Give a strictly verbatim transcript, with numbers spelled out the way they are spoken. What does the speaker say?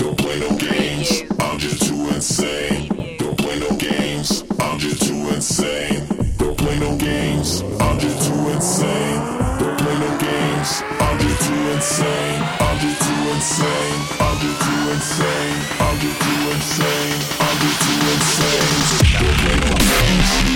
Don't play no games, I'm just too insane. Don't play no games, I'm just too insane. Don't play no games, I'm just too insane. Don't play no games, I'm just too insane. I'm just too insane. I'm just too insane. I'm just too insane. I'm just too insane. Don't play no games.